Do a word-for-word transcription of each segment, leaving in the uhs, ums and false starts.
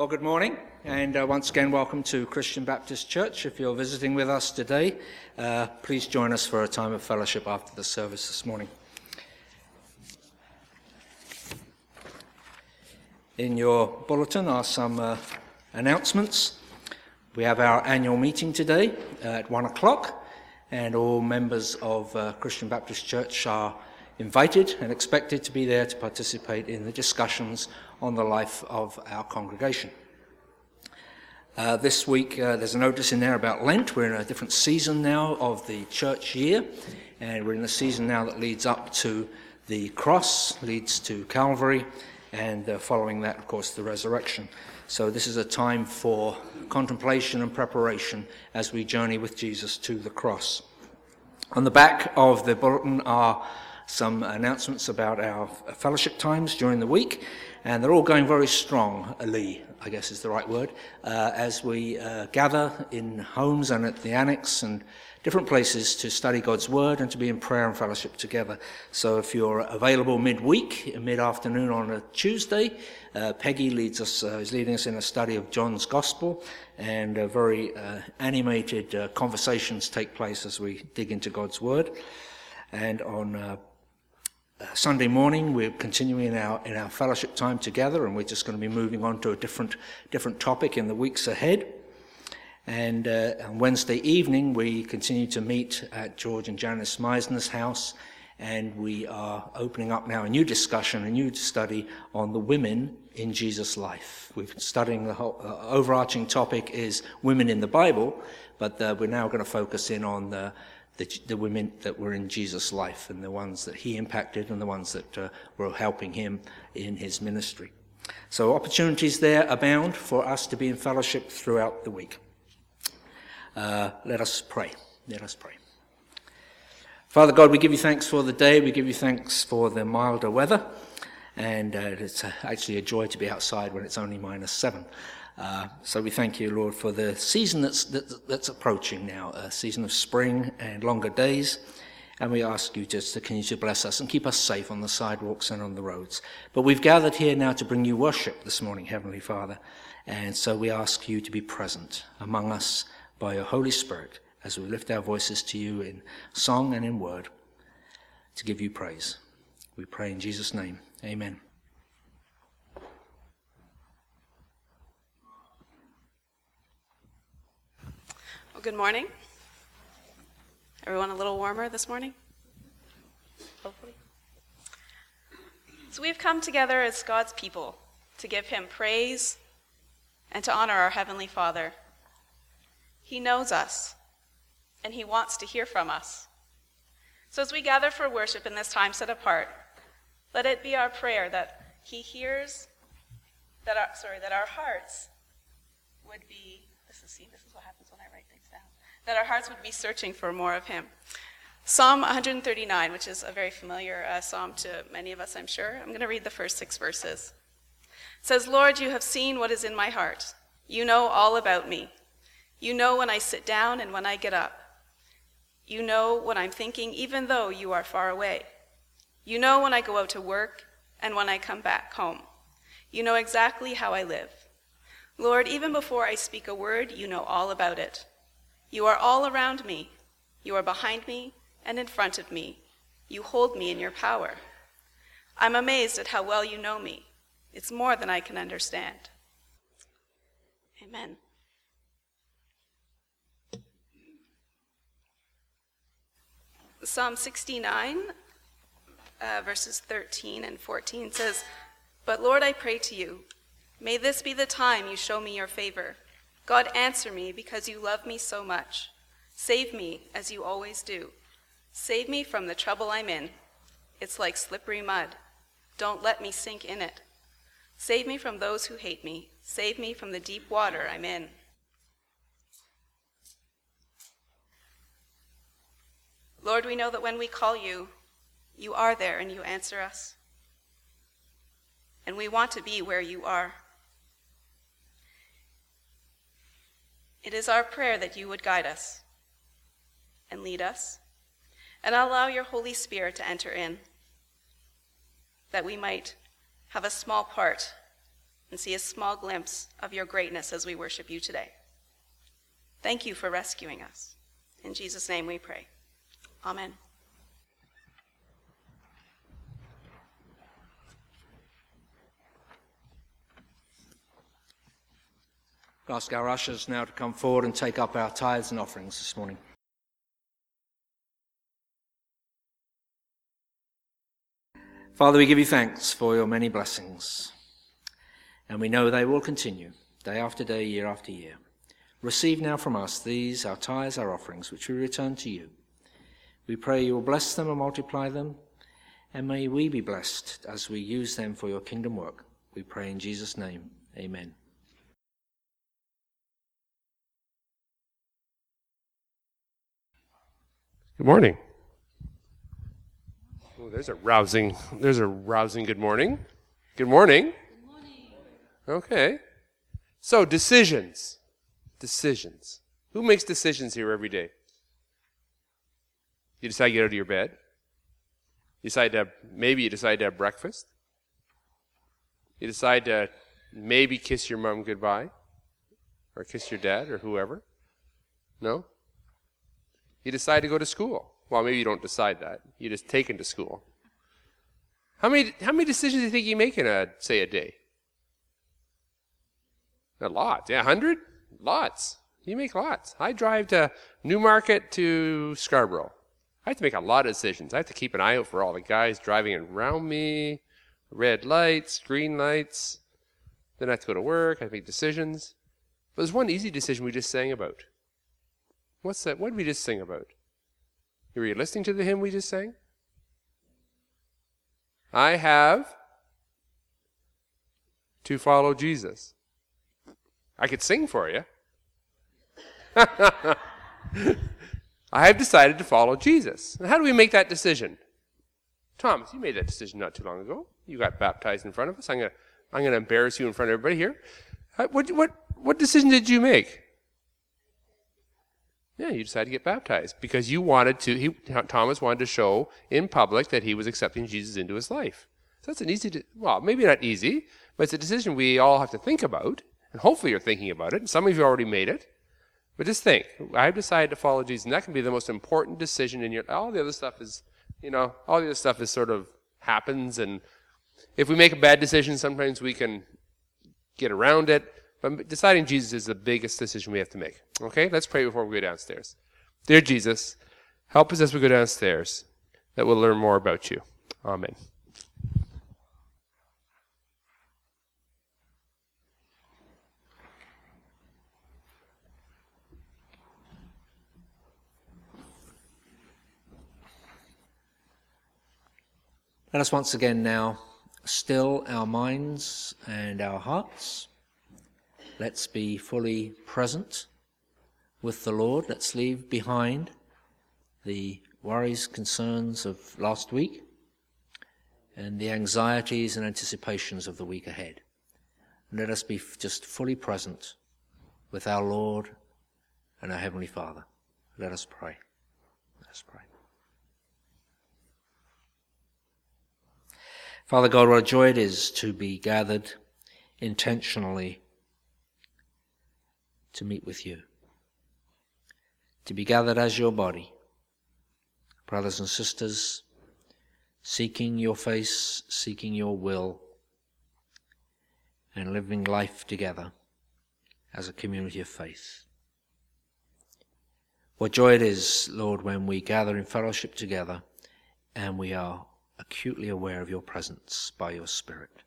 Well, good morning, and uh, once again, welcome to Christian Baptist Church. If you're visiting with us today, uh, please join us for a time of fellowship after the service this morning. In your bulletin are some uh, announcements. We have our annual meeting today at one o'clock, and all members of uh, Christian Baptist Church are invited and expected to be there to participate in the discussions on the life of our congregation. Uh, this week uh, there's a notice in there about Lent. We're in a different season now of the church year, and we're in the season now that leads up to the cross, leads to Calvary, and uh, following that, of course, the resurrection. So this is a time for contemplation and preparation as we journey with Jesus to the cross. On the back of the bulletin are some announcements about our fellowship times during the week, and they're all going very strongly, I guess is the right word, uh, as we uh, gather in homes and at the annex and different places to study God's Word and to be in prayer and fellowship together. So if you're available midweek, mid-afternoon on a Tuesday, uh, Peggy leads us, uh, is leading us in a study of John's Gospel, and uh, very uh, animated uh, conversations take place as we dig into God's Word. And on uh, Uh, Sunday morning, we're continuing in our in our fellowship time together, and we're just going to be moving on to a different different topic in the weeks ahead. And uh, on Wednesday evening, we continue to meet at George and Janice Meisner's house, and we are opening up now a new discussion, a new study on the women in Jesus' life. We've been studying the whole uh, overarching topic is women in the Bible, but uh, we're now going to focus in on the The, the women that were in Jesus' life and the ones that he impacted and the ones that uh, were helping him in his ministry. So opportunities there abound for us to be in fellowship throughout the week. Uh, let us pray. Let us pray. Father God, we give you thanks for the day. We give you thanks for the milder weather. And uh, it's actually a joy to be outside when it's only minus seven. Uh, so we thank you, Lord, for the season that's, that, that's approaching now, a season of spring and longer days. And we ask you just to continue to bless us and keep us safe on the sidewalks and on the roads. But we've gathered here now to bring you worship this morning, Heavenly Father. And so we ask you to be present among us by your Holy Spirit as we lift our voices to you in song and in word to give you praise. We pray in Jesus' name. Amen. Good morning. Everyone a little warmer this morning? Hopefully. So we've come together as God's people to give him praise and to honor our Heavenly Father. He knows us, and he wants to hear from us. So as we gather for worship in this time set apart, let it be our prayer that he hears, that our, sorry, that our hearts would be, this is, see, this is what happens when I write things down, that our hearts would be searching for more of him. Psalm one thirty-nine, which is a very familiar uh, psalm to many of us, I'm sure. I'm going to read the first six verses. It says, Lord, you have seen what is in my heart. You know all about me. You know when I sit down and when I get up. You know what I'm thinking, even though you are far away. You know when I go out to work and when I come back home. You know exactly how I live. Lord, even before I speak a word, you know all about it. You are all around me. You are behind me and in front of me. You hold me in your power. I'm amazed at how well you know me. It's more than I can understand. Amen. Psalm sixty-nine, uh, verses thirteen and fourteen says, But Lord, I pray to you, may this be the time you show me your favor. God, answer me because you love me so much. Save me as you always do. Save me from the trouble I'm in. It's like slippery mud. Don't let me sink in it. Save me from those who hate me. Save me from the deep water I'm in. Lord, we know that when we call you, you are there and you answer us. And we want to be where you are. It is our prayer that you would guide us and lead us and allow your Holy Spirit to enter in, that we might have a small part and see a small glimpse of your greatness as we worship you today. Thank you for rescuing us. In Jesus' name we pray. Amen. I'll ask our ushers now to come forward and take up our tithes and offerings this morning. Father, we give you thanks for your many blessings, and we know they will continue day after day, year after year. Receive now from us these, our tithes, our offerings, which we return to you. We pray you will bless them and multiply them, and may we be blessed as we use them for your kingdom work. We pray in Jesus' name. Amen. Good morning. Oh, there's a rousing, there's a rousing good morning. Good morning. Good morning. Okay. So, decisions. Decisions. Who makes decisions here every day? You decide to get out of your bed. You decide to have, maybe you decide to have breakfast. You decide to maybe kiss your mom goodbye. Or kiss your dad or whoever. No? You decide to go to school. Well, maybe you don't decide that. You're just taken to school. How many how many decisions do you think you make in a, say, a day? A lot. Yeah, a hundred? Lots. You make lots. I drive to Newmarket to Scarborough. I have to make a lot of decisions. I have to keep an eye out for all the guys driving around me, red lights, green lights. Then I have to go to work. I have to make decisions. But there's one easy decision we just sang about. What's that? What did we just sing about? Were you listening to the hymn we just sang? I have to follow Jesus. I could sing for you. I have decided to follow Jesus. And how do we make that decision? Thomas, you made that decision not too long ago. You got baptized in front of us. I'm going to I'm going to embarrass you in front of everybody here. What, what, what decision did you make? Yeah, you decided to get baptized because you wanted to, he, Thomas wanted to show in public that he was accepting Jesus into his life. So that's an easy, de- well, maybe not easy, but it's a decision we all have to think about. And hopefully you're thinking about it. And some of you already made it. But just think, I've decided to follow Jesus. And that can be the most important decision in your, all the other stuff is, you know, all the other stuff is sort of happens. And if we make a bad decision, sometimes we can get around it. But deciding Jesus is the biggest decision we have to make. Okay, let's pray before we go downstairs. Dear Jesus, help us as we go downstairs that we'll learn more about you. Amen. Let us once again now still our minds and our hearts. Let's be fully present with the Lord. Let's leave behind the worries, concerns of last week and the anxieties and anticipations of the week ahead. And let us be f- just fully present with our Lord and our Heavenly Father. Let us pray. Let us pray. Father God, what a joy it is to be gathered intentionally to meet with you, to be gathered as your body, brothers and sisters, seeking your face, seeking your will, and living life together as a community of faith. What joy it is, Lord, when we gather in fellowship together and we are acutely aware of your presence by your Spirit.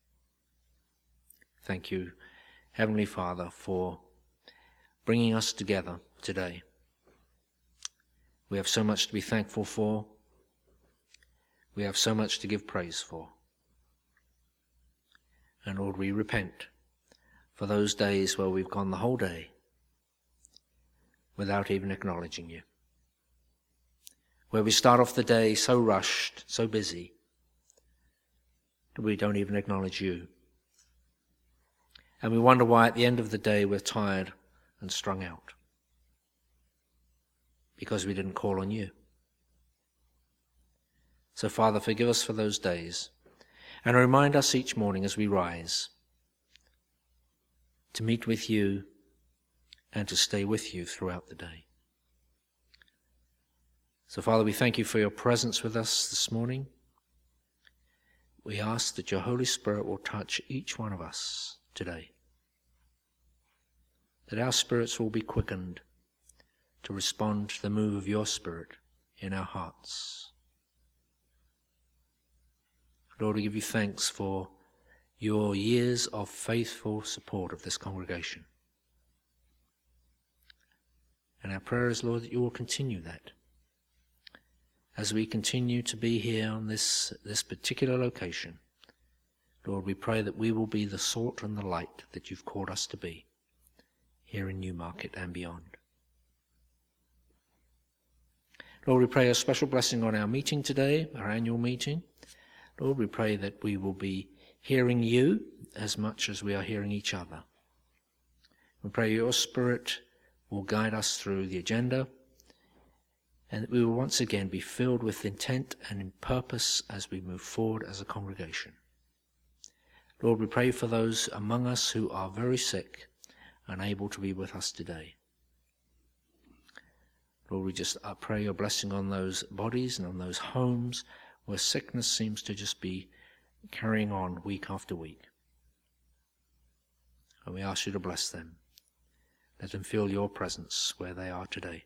Thank you, Heavenly Father, for bringing us together today. We have so much to be thankful for. We have so much to give praise for. And Lord, we repent for those days where we've gone the whole day without even acknowledging you. Where we start off the day so rushed, so busy, that we don't even acknowledge you. And we wonder why at the end of the day we're tired and strung out. Because we didn't call on you. So Father, forgive us for those days. And remind us each morning as we rise to meet with you and to stay with you throughout the day. So, Father, we thank you for your presence with us this morning. We ask that your Holy Spirit will touch each one of us today, that our spirits will be quickened to respond to the move of your Spirit in our hearts. Lord, we give you thanks for your years of faithful support of this congregation. And our prayer is, Lord, that you will continue that. As we continue to be here on this, this particular location, Lord, we pray that we will be the salt and the light that you've called us to be here in Newmarket and beyond. Lord, we pray a special blessing on our meeting today, our annual meeting. Lord, we pray that we will be hearing you as much as we are hearing each other. We pray your Spirit will guide us through the agenda, and that we will once again be filled with intent and in purpose as we move forward as a congregation. Lord, we pray for those among us who are very sick, unable to be with us today. Lord, we just I pray your blessing on those bodies and on those homes where sickness seems to just be carrying on week after week. And we ask you to bless them. Let them feel your presence where they are today.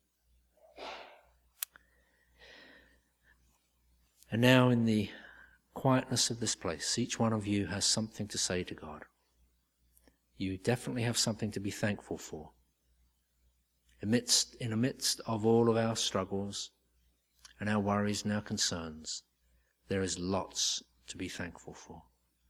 And now, in the quietness of this place, each one of you has something to say to God. You definitely have something to be thankful for. Amidst, in the midst of all of our struggles and our worries and our concerns, there is lots to be thankful for.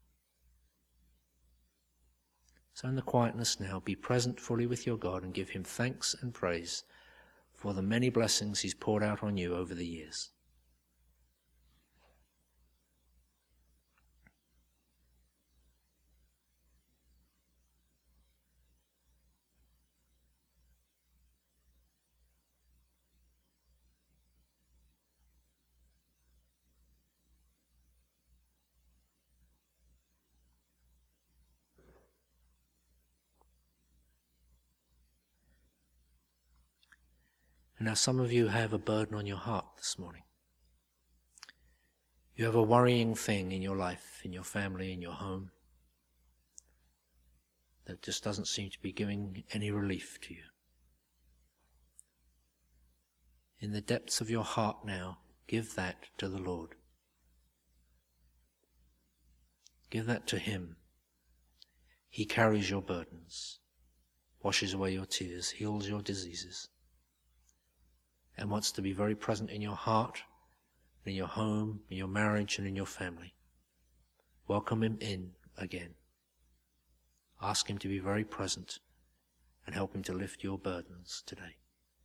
So in the quietness now, be present fully with your God and give him thanks and praise for the many blessings he's poured out on you over the years. And now some of you have a burden on your heart this morning. You have a worrying thing in your life, in your family, in your home, that just doesn't seem to be giving any relief to you. In the depths of your heart now, give that to the Lord. Give that to him. He carries your burdens, washes away your tears, heals your diseases, and wants to be very present in your heart, in your home, in your marriage, and in your family. Welcome him in again. Ask him to be very present and help him to lift your burdens today.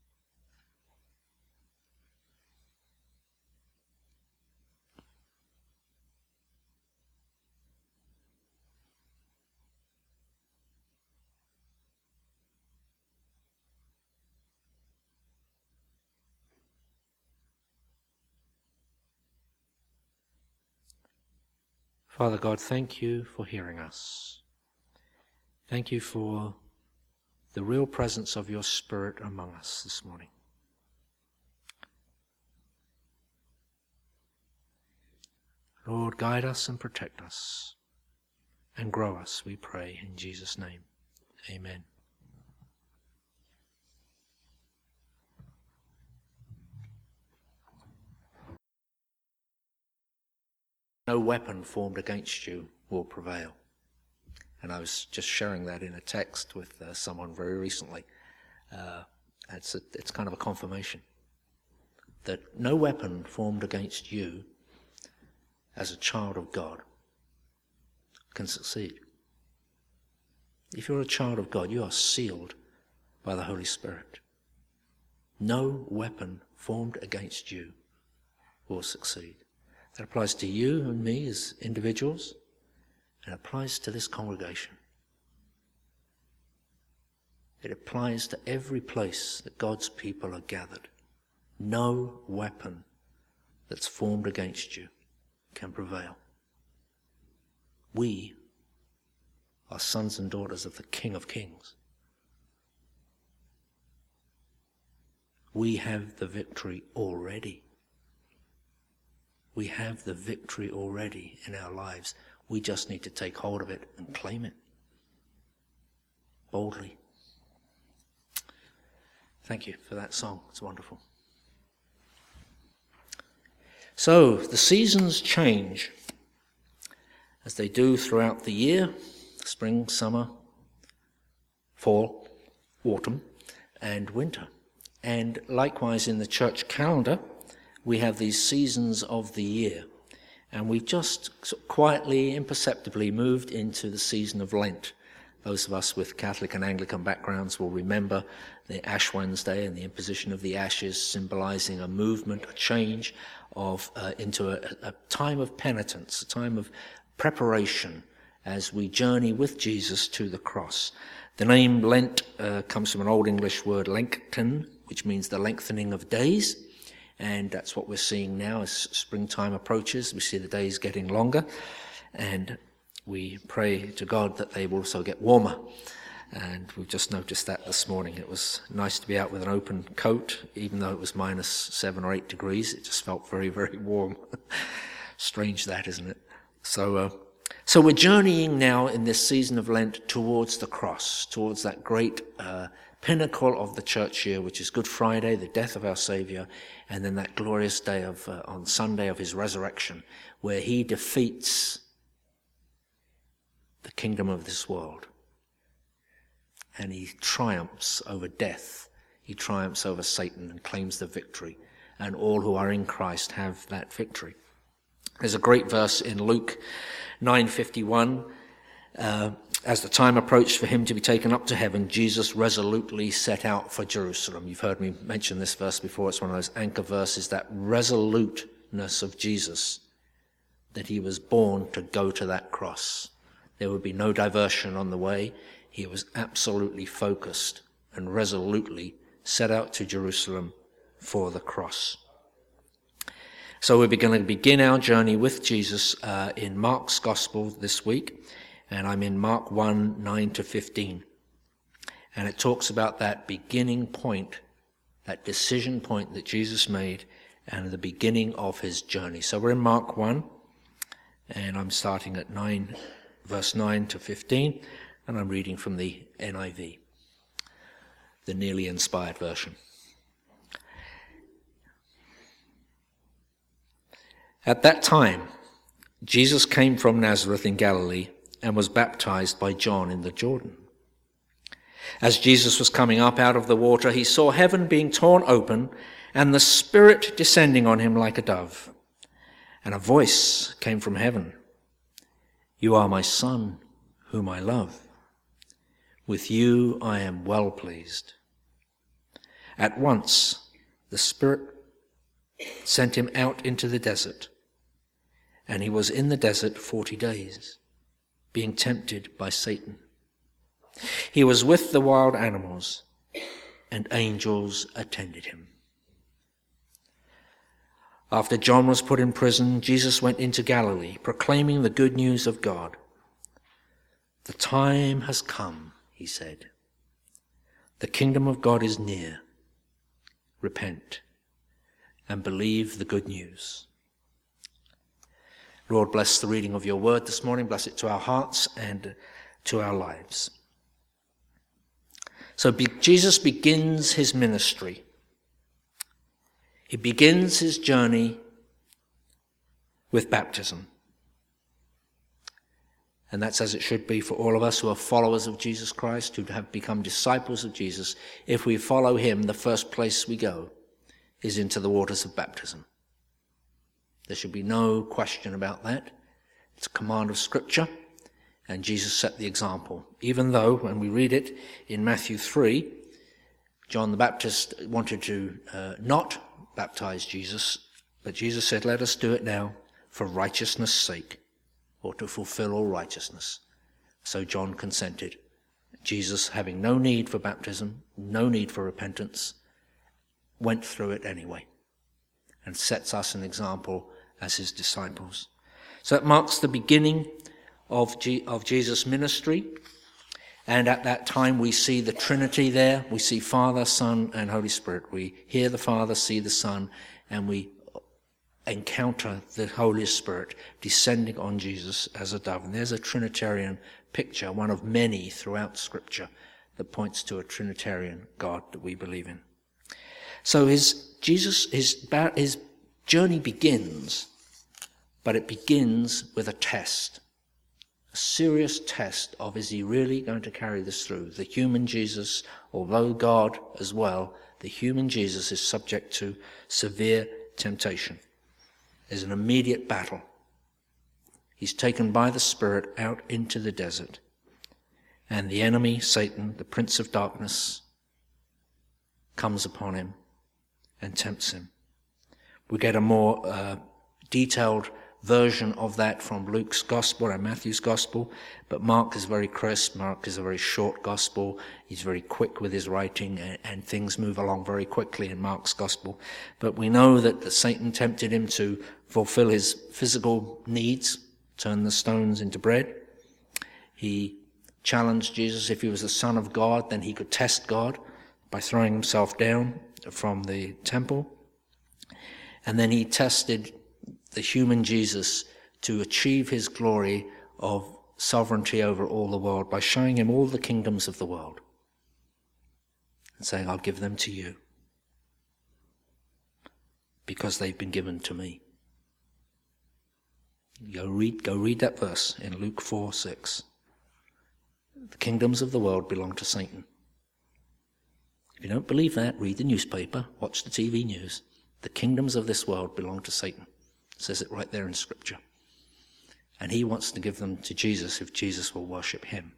Father God, thank you for hearing us. Thank you for the real presence of your Spirit among us this morning. Lord, guide us and protect us and grow us, we pray in Jesus' name. Amen. No weapon formed against you will prevail. And I was just sharing that in a text with uh, someone very recently. Uh, it's, a, it's kind of a confirmation that no weapon formed against you as a child of God can succeed. If you're a child of God, you are sealed by the Holy Spirit. No weapon formed against you will succeed. That applies to you and me as individuals, and applies to this congregation. It applies to every place that God's people are gathered. No weapon that's formed against you can prevail. We are sons and daughters of the King of Kings. We have the victory already. We have the victory already in our lives. We just need to take hold of it and claim it boldly. Thank you for that song. It's wonderful. So, the seasons change as they do throughout the year: spring, summer, fall, autumn, and winter. And likewise in the church calendar, we have these seasons of the year. And we've just sort of quietly, imperceptibly moved into the season of Lent. Those of us with Catholic and Anglican backgrounds will remember the Ash Wednesday and the imposition of the ashes, symbolizing a movement, a change of uh, into a, a time of penitence, a time of preparation as we journey with Jesus to the cross. The name Lent uh, comes from an Old English word, lengthen, which means the lengthening of days. And that's what we're seeing now as springtime approaches. We see the days getting longer, and we pray to God that they will also get warmer. And we've just noticed that this morning. It was nice to be out with an open coat, even though it was minus seven or eight degrees. It just felt very, very warm. Strange that, isn't it? So, uh, so we're journeying now in this season of Lent towards the cross, towards that great uh, pinnacle of the church year, which is Good Friday, the death of our Saviour, and then that glorious day of uh, on Sunday of his resurrection, where he defeats the kingdom of this world. And he triumphs over death. He triumphs over Satan and claims the victory. And all who are in Christ have that victory. There's a great verse in Luke nine fifty-one. Uh, as the time approached for him to be taken up to heaven, Jesus resolutely set out for Jerusalem. You've heard me mention this verse before. It's one of those anchor verses, that resoluteness of Jesus, that he was born to go to that cross. There would be no diversion on the way. He was absolutely focused and resolutely set out to Jerusalem for the cross. So we're going to begin our journey with Jesus uh, in Mark's Gospel this week. And I'm in Mark one, nine to fifteen. And it talks about that beginning point, that decision point that Jesus made, and the beginning of his journey. So we're in Mark one, and I'm starting at nine, verse nine to fifteen, and I'm reading from the N I V, the nearly inspired version. At that time, Jesus came from Nazareth in Galilee and was baptized by John in the Jordan. As Jesus was coming up out of the water, he saw heaven being torn open and the Spirit descending on him like a dove. And a voice came from heaven: "You are my Son, whom I love. With you I am well pleased." At once the Spirit sent him out into the desert, and he was in the desert forty days, being tempted by Satan. He was with the wild animals, and angels attended him. After John was put in prison, Jesus went into Galilee, proclaiming the good news of God. "The time has come," he said. "The kingdom of God is near. Repent and believe the good news." Lord, bless the reading of your word this morning. Bless it to our hearts and to our lives. So be- Jesus begins his ministry. He begins his journey with baptism. And that's as it should be for all of us who are followers of Jesus Christ, who have become disciples of Jesus. If we follow him, the first place we go is into the waters of baptism. There should be no question about that. It's a command of Scripture, and Jesus set the example. Even though, when we read it in Matthew three, John the Baptist wanted to uh, not baptize Jesus, but Jesus said, "Let us do it now for righteousness' sake," or to fulfill all righteousness. So John consented. Jesus, having no need for baptism, no need for repentance, went through it anyway, and sets us an example as his disciples. So it marks the beginning of, G- of Jesus' ministry. And at that time we see the Trinity there. We see Father, Son, and Holy Spirit. We hear the Father, see the Son, and we encounter the Holy Spirit descending on Jesus as a dove. And there's a Trinitarian picture, one of many throughout Scripture, that points to a Trinitarian God that we believe in. So his Jesus, his, his journey begins, but it begins with a test. A serious test of, is he really going to carry this through? The human Jesus, although God as well, the human Jesus is subject to severe temptation. There's an immediate battle. He's taken by the Spirit out into the desert. And the enemy, Satan, the prince of darkness, comes upon him and tempts him. We get a more uh, detailed version of that from Luke's Gospel and Matthew's Gospel, but Mark is very crisp. Mark is a very short Gospel. He's very quick with his writing, and, and things move along very quickly in Mark's Gospel. But we know that the Satan tempted him to fulfill his physical needs, turn the stones into bread. He challenged Jesus, if he was the Son of God, then he could test God by throwing himself down from the temple. And then he tested the human Jesus to achieve his glory of sovereignty over all the world by showing him all the kingdoms of the world and saying, I'll give them to you because they've been given to me. Go read, go read that verse in Luke four six. The kingdoms of the world belong to Satan. If you don't believe that, read the newspaper, watch the T V news. The kingdoms of this world belong to Satan. It says it right there in Scripture. And he wants to give them to Jesus if Jesus will worship him.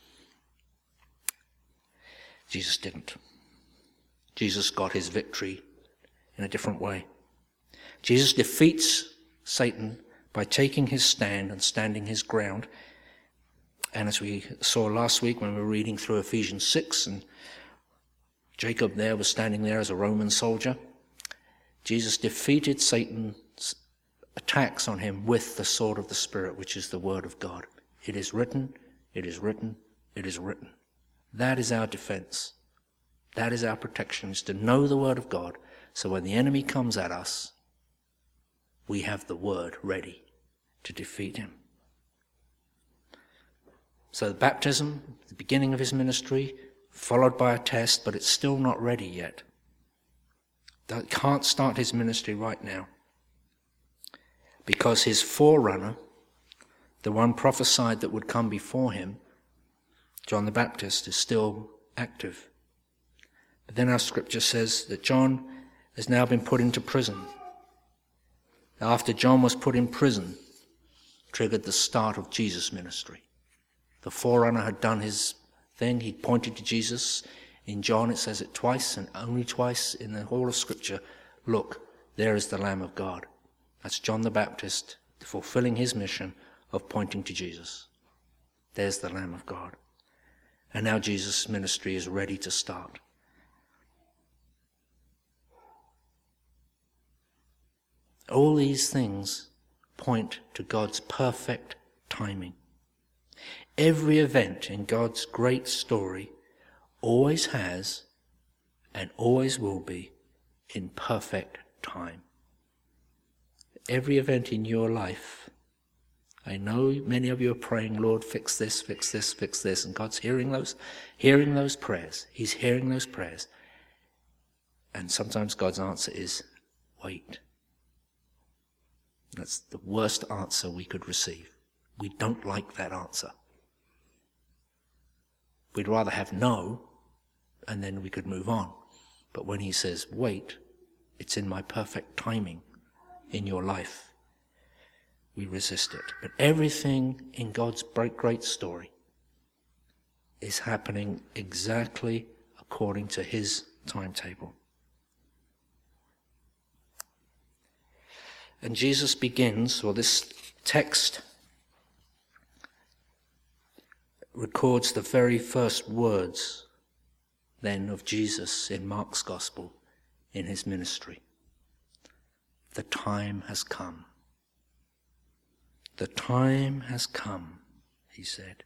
Jesus didn't. Jesus got his victory in a different way. Jesus defeats Satan by taking his stand and standing his ground. And as we saw last week when we were reading through Ephesians six, and Jacob there was standing there as a Roman soldier, Jesus defeated Satan's attacks on him with the sword of the Spirit, which is the word of God. It is written, it is written, it is written. That is our defense. That is our protection, is to know the word of God, so when the enemy comes at us, we have the word ready to defeat him. So the baptism, the beginning of his ministry, followed by a test, but it's still not ready yet. That can't start his ministry right now. Because his forerunner, the one prophesied that would come before him, John the Baptist, is still active. But then our scripture says that John has now been put into prison. After John was put in prison, triggered the start of Jesus' ministry. The forerunner had done his thing. He pointed to Jesus. In John it says it twice, and only twice in the whole of Scripture. Look, there is the Lamb of God. That's John the Baptist fulfilling his mission of pointing to Jesus. There's the Lamb of God. And now Jesus' ministry is ready to start. All these things point to God's perfect timing. Every event in God's great story always has and always will be in perfect time. Every event in your life, I know many of you are praying, Lord, fix this, fix this, fix this, and God's hearing those, hearing those prayers. He's hearing those prayers. And sometimes God's answer is, wait. That's the worst answer we could receive. We don't like that answer. We'd rather have no, and then we could move on. But when he says, wait, it's in my perfect timing in your life, we resist it. But everything in God's great story is happening exactly according to his timetable. And Jesus begins, or this text records the very first words then of Jesus in Mark's Gospel in his ministry. The time has come. The time has come he said.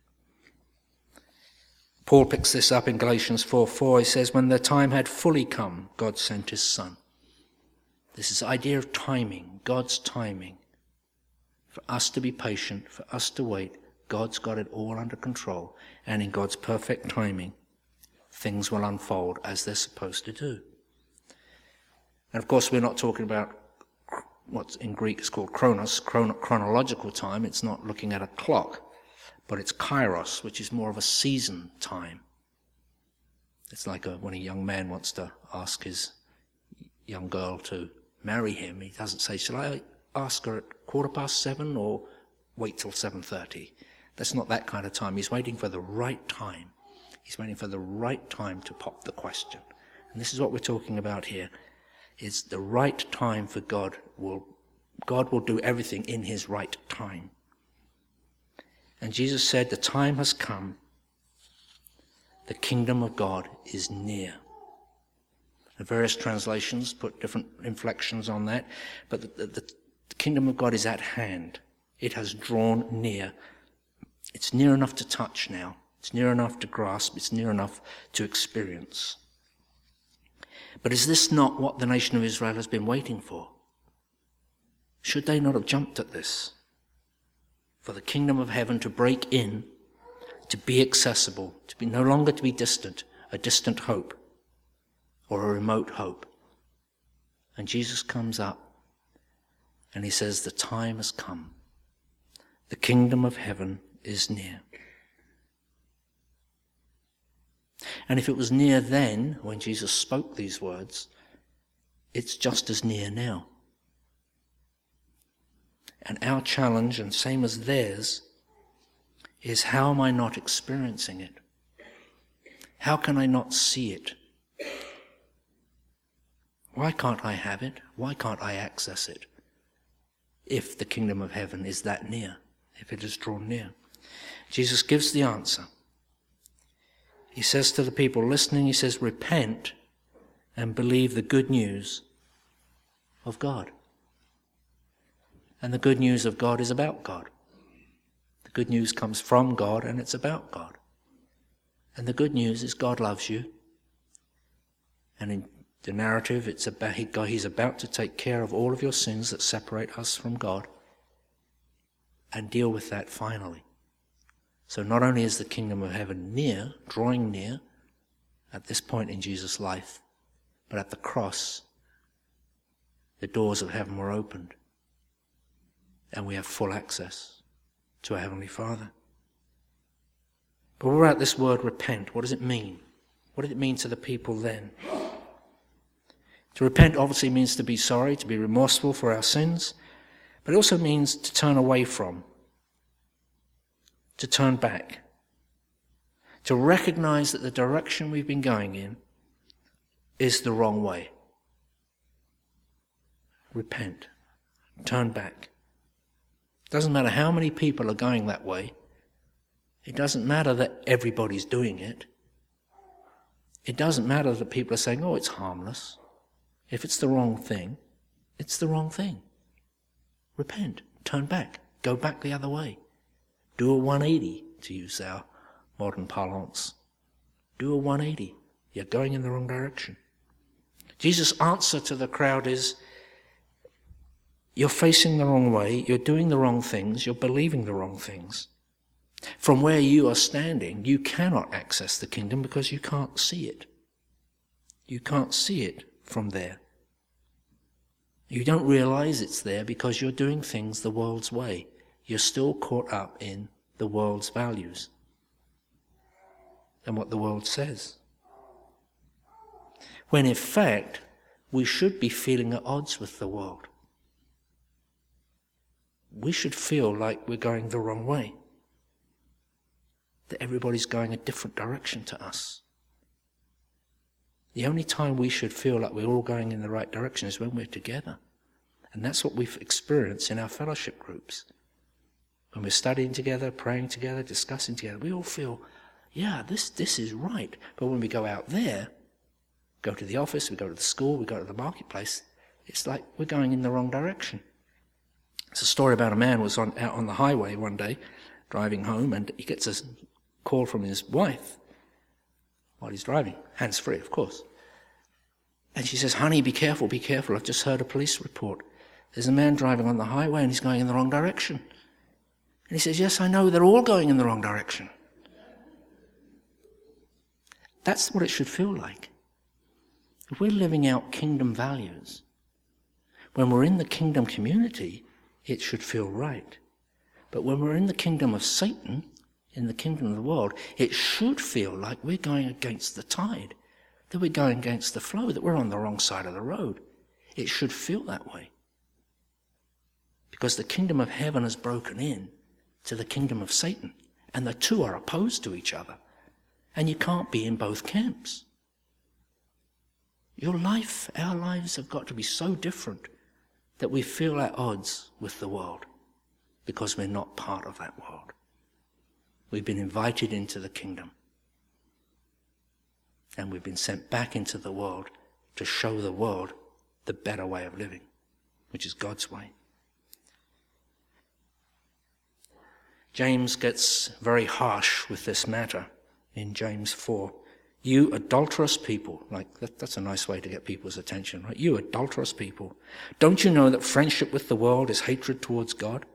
Paul picks this up in Galatians four four. He says, when the time had fully come, God sent his Son. This is the idea of timing, God's timing. For us to be patient, for us to wait, God's got it all under control. And in God's perfect timing, things will unfold as they're supposed to do. And of course, we're not talking about what in Greek is called chronos, chrono- chronological time. It's not looking at a clock, but it's kairos, which is more of a season time. It's like a, when a young man wants to ask his young girl to marry him, he doesn't say, shall I ask her at quarter past seven or wait till seven thirty? That's not that kind of time. He's waiting for the right time. He's waiting for the right time to pop the question. And this is what we're talking about here. It's the right time for God. Will, God will do everything in his right time. And Jesus said, the time has come. The kingdom of God is near. The various translations put different inflections on that, but the, the, the kingdom of God is at hand. It has drawn near. It's near enough to touch now. It's near enough to grasp. It's near enough to experience. But is this not what the nation of Israel has been waiting for? Should they not have jumped at this? For the kingdom of heaven to break in, to be accessible, to be no longer to be distant, a distant hope or a remote hope. And Jesus comes up and he says, the time has come. The kingdom of heaven is near. And if it was near then, when Jesus spoke these words, it's just as near now. And our challenge, and same as theirs, is how am I not experiencing it? How can I not see it? Why can't I have it? Why can't I access it? If the kingdom of heaven is that near, if it is drawn near. Jesus gives the answer. He says to the people listening, he says, repent and believe the good news of God. And the good news of God is about God. The good news comes from God and it's about God. And the good news is God loves you. And in the narrative, it's about he's about to take care of all of your sins that separate us from God and deal with that finally. So not only is the kingdom of heaven near, drawing near, at this point in Jesus' life, but at the cross, the doors of heaven were opened, and we have full access to our Heavenly Father. But what about this word repent? What does it mean? What did it mean to the people then? To repent obviously means to be sorry, to be remorseful for our sins, but it also means to turn away from, to turn back, to recognize that the direction we've been going in is the wrong way. Repent. Turn back. It doesn't matter how many people are going that way. It doesn't matter that everybody's doing it. It doesn't matter that people are saying, oh, it's harmless. If it's the wrong thing, it's the wrong thing. Repent. Turn back. Go back the other way. Do a one eighty, to use our modern parlance. Do a one eighty. You're going in the wrong direction. Jesus' answer to the crowd is, you're facing the wrong way, you're doing the wrong things, you're believing the wrong things. From where you are standing, you cannot access the kingdom because you can't see it. You can't see it from there. You don't realize it's there because you're doing things the world's way. You're still caught up in the world's values and what the world says. When in fact, we should be feeling at odds with the world. We should feel like we're going the wrong way. That everybody's going a different direction to us. The only time we should feel like we're all going in the right direction is when we're together. And that's what we've experienced in our fellowship groups. When we're studying together, praying together, discussing together, we all feel, yeah, this, this is right. But when we go out there, go to the office, we go to the school, we go to the marketplace, it's like we're going in the wrong direction. It's a story about a man who was on, out on the highway one day, driving home, and he gets a call from his wife while he's driving, hands-free, of course. And she says, honey, be careful, be careful. I've just heard a police report. There's a man driving on the highway and he's going in the wrong direction. And he says, yes, I know, they're all going in the wrong direction. That's what it should feel like. If we're living out kingdom values, when we're in the kingdom community, it should feel right. But when we're in the kingdom of Satan, in the kingdom of the world, it should feel like we're going against the tide, that we're going against the flow, that we're on the wrong side of the road. It should feel that way. Because the kingdom of heaven has broken in to the kingdom of Satan, and the two are opposed to each other. And you can't be in both camps. Your life, our lives have got to be so different that we feel at odds with the world because we're not part of that world. We've been invited into the kingdom. And we've been sent back into the world to show the world the better way of living, which is God's way. James gets very harsh with this matter in James four. You adulterous people, like that, that's a nice way to get people's attention, right? You adulterous people, don't you know that friendship with the world is hatred towards God?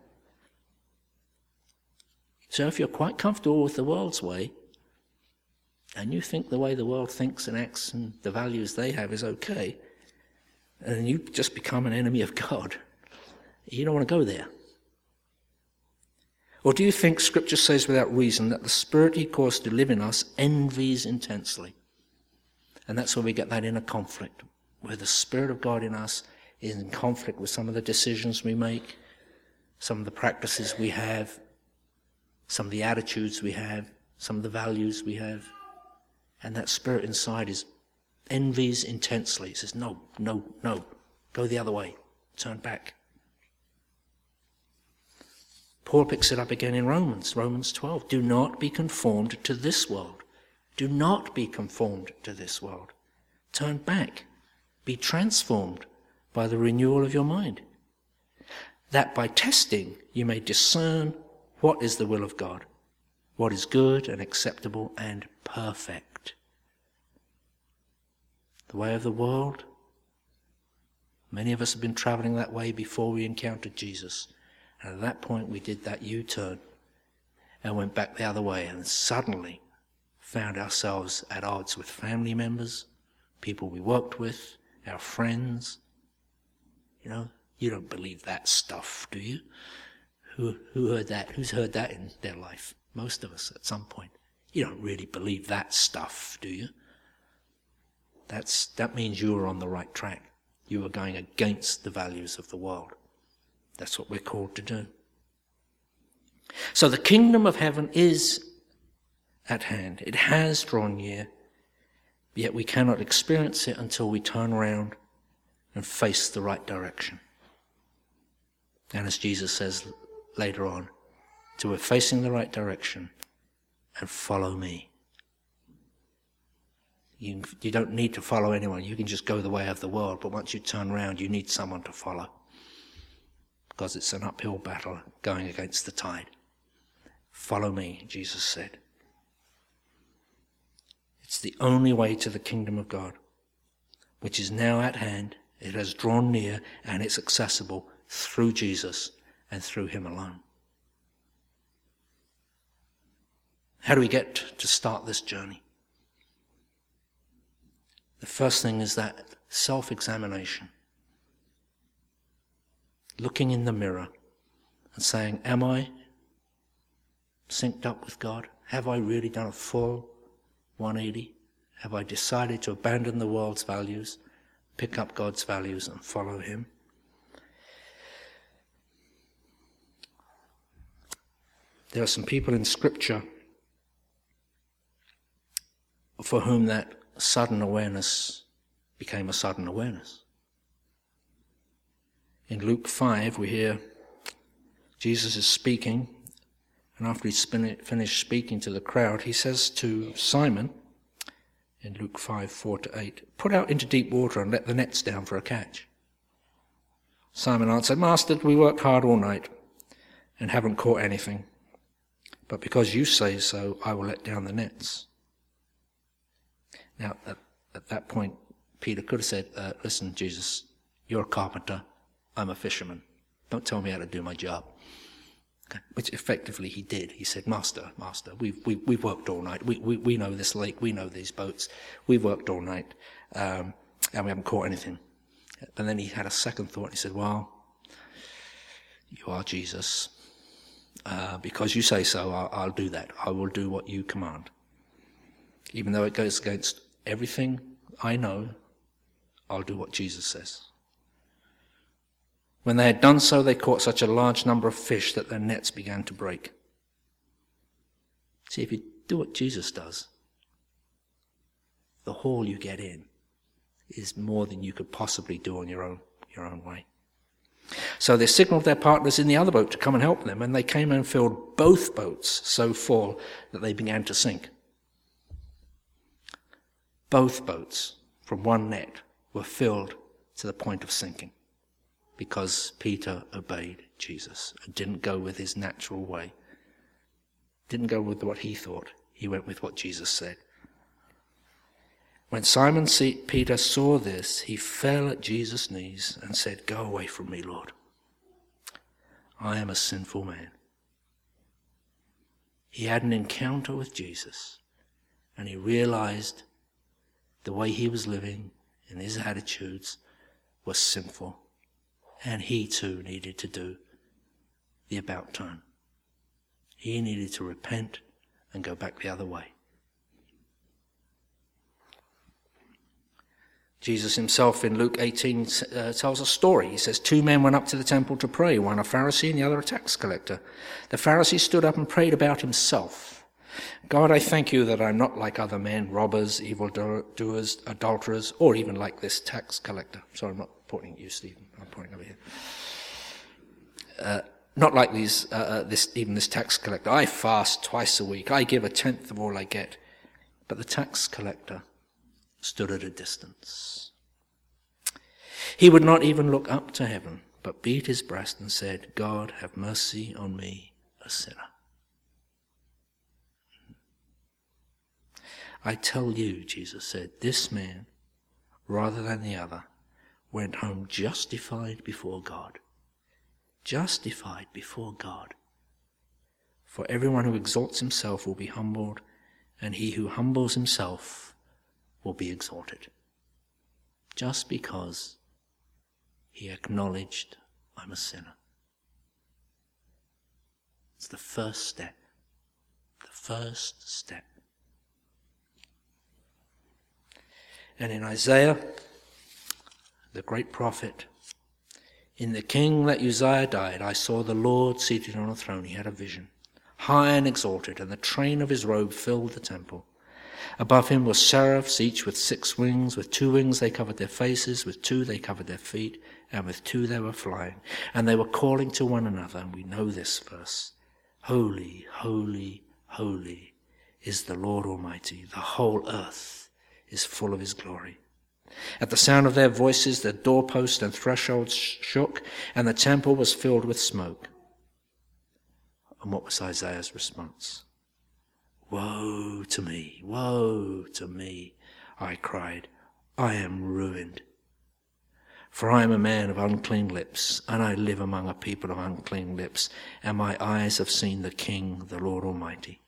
So if you're quite comfortable with the world's way, and you think the way the world thinks and acts and the values they have is okay, and you just become an enemy of God, you don't want to go there. Or do you think Scripture says without reason that the Spirit he caused to live in us envies intensely? And that's where we get that inner conflict, where the Spirit of God in us is in conflict with some of the decisions we make, some of the practices we have, some of the attitudes we have, some of the values we have. And that Spirit inside is envies intensely. It says, no, no, no, go the other way, turn back. Paul picks it up again in Romans, Romans twelve. Do not be conformed to this world. Do not be conformed to this world. Turn back. Be transformed by the renewal of your mind, that by testing you may discern what is the will of God, what is good and acceptable and perfect. The way of the world, many of us have been traveling that way before we encountered Jesus. And at that point we did that U-turn and went back the other way, and suddenly found ourselves at odds with family members, people we worked with, our friends. You know, you don't believe that stuff, do you? Who, who heard that? Who's heard that in their life? Most of us at some point. You don't really believe that stuff, do you? That's, that means you are on the right track. You are going against the values of the world. That's what we're called to do. So the kingdom of heaven is at hand. It has drawn near, yet we cannot experience it until we turn around and face the right direction. And as Jesus says later on, till we're facing the right direction, and follow me. You, you don't need to follow anyone. You can just go the way of the world, but once you turn around, you need someone to follow. Because it's an uphill battle going against the tide. Follow me, Jesus said. It's the only way to the kingdom of God, which is now at hand. It has drawn near, and it's accessible through Jesus and through him alone. How do we get to start this journey? The first thing is that self-examination. Looking in the mirror and saying, am I synced up with God? Have I really done a full one eighty? Have I decided to abandon the world's values, pick up God's values and follow him? There are some people in Scripture for whom that sudden awareness became a sudden awareness. In Luke five, we hear Jesus is speaking, and after he's finished speaking to the crowd, he says to Simon, in Luke five, four to eight, put out into deep water and let the nets down for a catch. Simon answered, Master, we worked hard all night and haven't caught anything. but because you say so, I will let down the nets. Now, at, at that point, Peter could have said, uh, listen, Jesus, you're a carpenter, I'm a fisherman. Don't tell me how to do my job. Okay. Which effectively he did. He said, Master, Master, we've, we've, we've worked all night. We, we, we know this lake, we know these boats. We've worked all night, um, and we haven't caught anything. And then he had a second thought. He said, well, you are Jesus. Uh, because you say so, I'll, I'll do that. I will do what you command. Even though it goes against everything I know, I'll do what Jesus says. When they had done so, they caught such a large number of fish that their nets began to break. See, if you do what Jesus does, the haul you get in is more than you could possibly do on your own, your own way. So they signaled their partners in the other boat to come and help them, and they came and filled both boats so full that they began to sink. Both boats, from one net, were filled to the point of sinking because Peter obeyed Jesus and didn't go with his natural way. Didn't go with what he thought. He went with what Jesus said. When Simon Peter saw this, he fell at Jesus' knees and said, "Go away from me, Lord. I am a sinful man." He had an encounter with Jesus, and he realized the way he was living and his attitudes was sinful, and he too needed to do the about turn. He needed to repent and go back the other way. Jesus himself in Luke eighteen uh, tells a story. He says, two men went up to the temple to pray, one a Pharisee and the other a tax collector. The Pharisee stood up and prayed about himself. "God, I thank you that I'm not like other men, robbers, evildoers, adulterers, or even like this tax collector." Sorry, I'm not pointing at you, Stephen. I'm pointing over here. Uh, not like these, uh, uh, this, even this tax collector. "I fast twice a week. I give a tenth of all I get." But the tax collector stood at a distance. He would not even look up to heaven, but beat his breast and said, "God, have mercy on me, a sinner." "I tell you," Jesus said, "this man, rather than the other, went home justified before God." Justified before God. "For everyone who exalts himself will be humbled, and he who humbles himself will be exalted." Just because he acknowledged, "I'm a sinner." It's the first step. The first step. And in Isaiah, the great prophet, "In the king that Uzziah died, I saw the Lord seated on a throne." He had a vision, high and exalted, and the train of his robe filled the temple. Above him were seraphs, each with six wings. With two wings they covered their faces, with two they covered their feet, and with two they were flying. And they were calling to one another, and we know this verse, "Holy, holy, holy is the Lord Almighty. The whole earth is full of his glory." At the sound of their voices, the doorposts and thresholds shook, and the temple was filled with smoke. And what was Isaiah's response? "Woe to me, woe to me," I cried. "I am ruined. For I am a man of unclean lips, and I live among a people of unclean lips, and my eyes have seen the King, the Lord Almighty."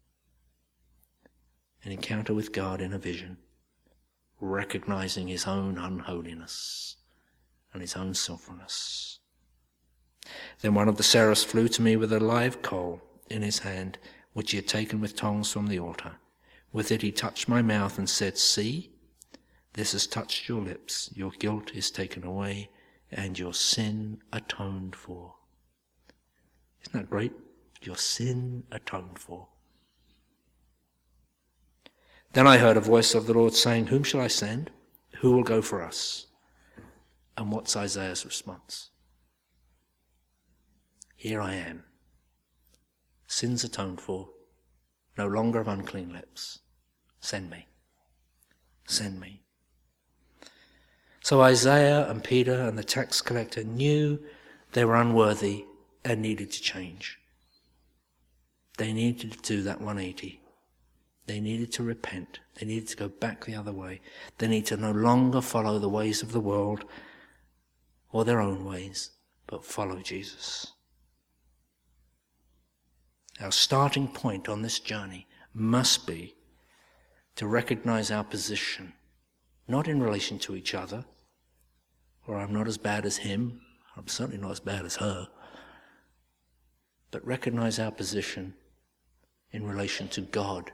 An encounter with God in a vision, recognizing his own unholiness and his own sinfulness. Then one of the seraphs flew to me with a live coal in his hand, which he had taken with tongs from the altar. With it he touched my mouth and said, "See, this has touched your lips. Your guilt is taken away, and your sin atoned for." Isn't that great? Your sin atoned for. Then I heard a voice of the Lord saying, "Whom shall I send? Who will go for us?" And what's Isaiah's response? "Here I am. Sins atoned for, no longer of unclean lips. Send me. Send me." So Isaiah and Peter and the tax collector knew they were unworthy and needed to change. They needed to do that one eighty. They needed to repent. They needed to go back the other way. They need to no longer follow the ways of the world or their own ways, but follow Jesus. Our starting point on this journey must be to recognize our position, not in relation to each other, or I'm not as bad as him, I'm certainly not as bad as her, but recognize our position in relation to God,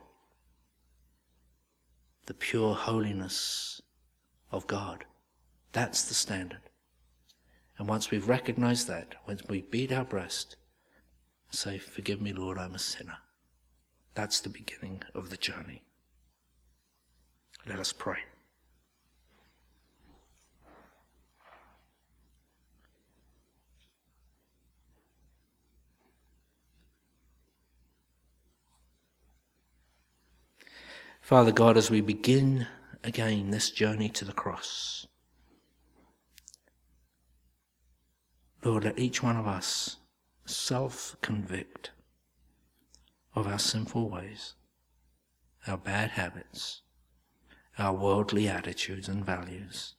the pure holiness of God. That's the standard. And once we've recognized that, once we beat our breast, say, forgive me, Lord, I'm a sinner. That's the beginning of the journey. Let us pray. Father God, as we begin again this journey to the cross, Lord, let each one of us self-convict of our sinful ways, our bad habits, our worldly attitudes and values.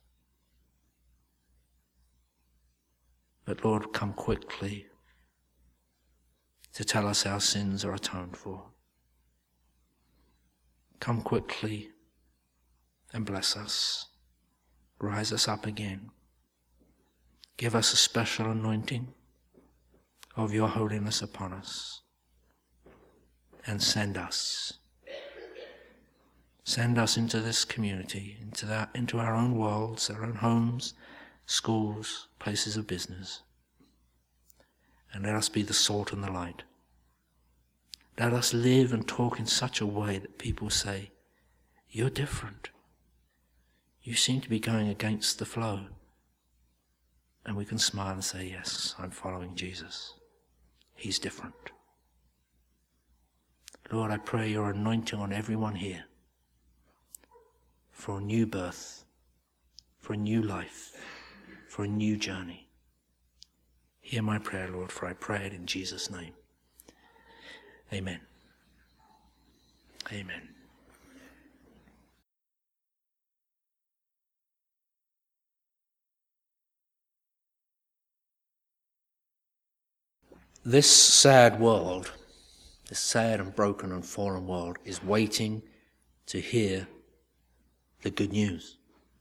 But Lord, come quickly to tell us our sins are atoned for. Come quickly and bless us. Rise us up again. Give us a special anointing of your holiness upon us. And send us. Send us into this community, into, that, into our own worlds, our own homes, schools, places of business. And let us be the salt and the light. Let us live and talk in such a way that people say, you're different. You seem to be going against the flow. And we can smile and say, yes, I'm following Jesus. He's different. Lord, I pray your anointing on everyone here for a new birth, for a new life, for a new journey. Hear my prayer, Lord, for I pray it in Jesus' name. Amen. Amen. This sad world, this sad and broken and fallen world, is waiting to hear the good news.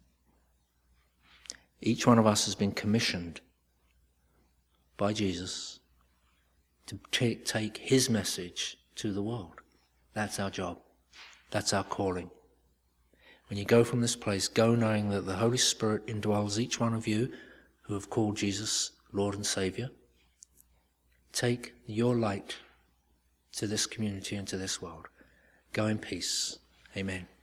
Each one of us has been commissioned by Jesus to take, take his message to the world. That's our job. That's our calling. When you go from this place, go knowing that the Holy Spirit indwells each one of you who have called Jesus Lord and Savior. Take your light to this community and to this world. Go in peace. Amen.